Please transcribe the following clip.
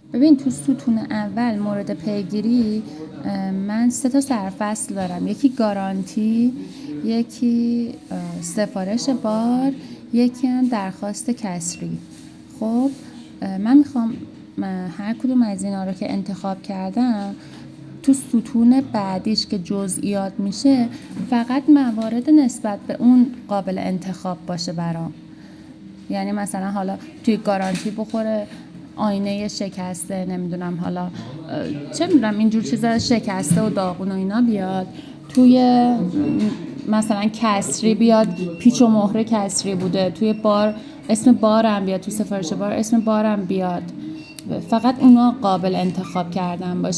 ببین تو ستون اول مورد پیگیری من 3 تا سرفصل دارم، یکی گارانتی، یکی سفارش بار، یکی هم درخواست کسری. خب من میخوام هر کدوم از اینا رو که انتخاب کردم تو ستون بعدیش که جزئیات میشه فقط موارد نسبت به اون قابل انتخاب باشه برام. یعنی مثلا حالا توی گارانتی بخوره آینه شکسته، نمیدونم حالا چه میدونم اینجور چیزا شکسته و داغون و اینا بیاد، توی مثلا کسری بیاد پیچ و مهره کسری بوده، توی بار اسم بارم بیاد، تو سفارش بار اسم بارم بیاد، فقط اونا قابل انتخاب کردن باشه.